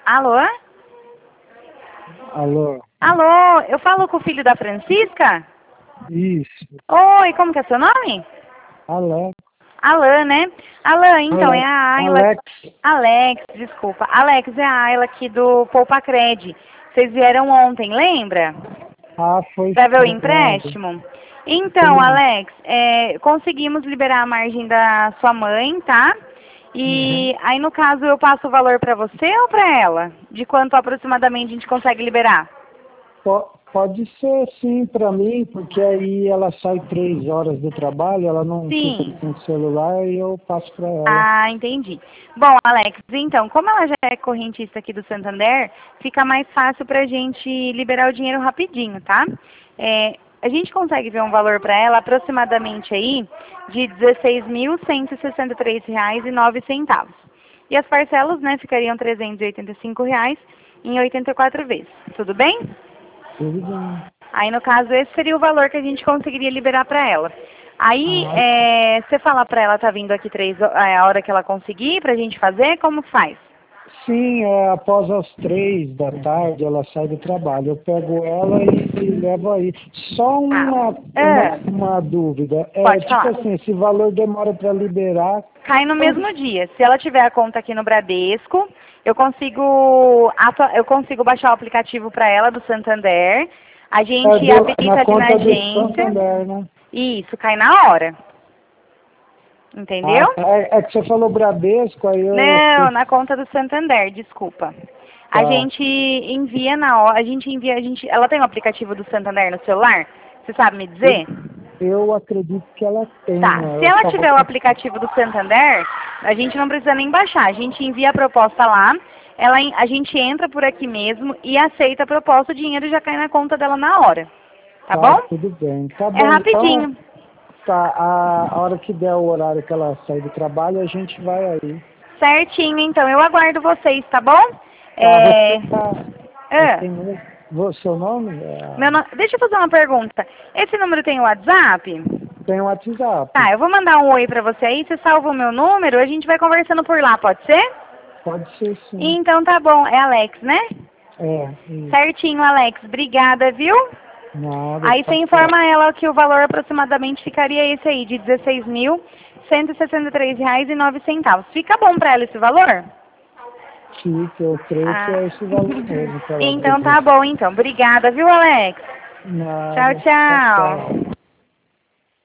Alô? Alô? Alô, eu falo com o filho da Francisca? Isso. Oi, como que é seu nome? Alex. Alan, né? Alan, então, é a Ayla... Alex. Alex, desculpa. Alex, é a Ayla aqui do Poupa Cred. Vocês vieram ontem, lembra? Ah, foi Pra ver o sim, lembro. empréstimo? Então, Alex, conseguimos liberar a margem da sua mãe, tá? Uhum. E aí, no caso, eu passo o valor pra você ou pra ela? De quanto aproximadamente a gente consegue liberar? Pode ser sim para mim, porque aí ela sai 3 horas do trabalho, ela não fica Sim. com o celular e eu passo para ela. Ah, entendi. Bom, Alex, então, como ela já é correntista aqui do Santander, fica mais fácil pra gente liberar o dinheiro rapidinho, tá? A gente consegue ver um valor para ela aproximadamente aí de R$ 16.163,09. E as parcelas, né, ficariam R$ 385 reais em 84 vezes. Tudo bem? Tudo bem. Aí, no caso, esse seria o valor que a gente conseguiria liberar para ela. Aí, Ah, você fala para ela, tá vindo aqui a hora que ela conseguir pra gente fazer, como faz? sim, após as 3 da tarde ela sai do trabalho. Eu pego ela e levo aí. Só Ah, uma dúvida. pode Tipo falar. assim, esse valor demora para liberar. Cai no mesmo dia. Se ela tiver a conta aqui no Bradesco, eu consigo baixar o aplicativo para ela do Santander. A gente Na habilita ali na conta do agência. Santander, né? E isso, cai na hora. Ah, Entendeu? tá. É que você falou Bradesco, aí eu Não, fui. na conta do Santander, desculpa. A Tá. gente envia na hora, ela tem o aplicativo do Santander no celular? Você sabe me Eu, dizer? eu acredito que ela Tá. tenha. Se Eu ela só vou. tiver o aplicativo do Santander, a gente não precisa nem baixar. A gente envia a proposta lá, a gente entra por aqui mesmo e aceita a proposta, o dinheiro já cai na conta dela na hora. Tá Tá, bom? tudo bem. Tá É bom, então. rapidinho. Tá, a hora que der o horário que ela sair do trabalho, a gente vai aí. Certinho, então. Eu aguardo vocês, tá bom? Tá, É... você ah, tem seu nome? Deixa eu fazer uma pergunta. Esse número tem WhatsApp? Tem o WhatsApp. Tá, eu vou mandar um oi pra você aí. Você salva o meu número, a gente vai conversando por lá, pode ser? Pode ser sim. Então tá bom. É Alex, né? Isso. Certinho, Alex. Obrigada, viu? Nada, Aí você tá certo. informa ela que o valor aproximadamente ficaria esse aí, de R$ 16.163,09. Fica bom pra ela esse valor? Fica, eu creio que Ah. é esse valor mesmo que ela Então deve. tá bom, então. Obrigada, viu, Alex? Tchau, Nada, tá tchau. certo.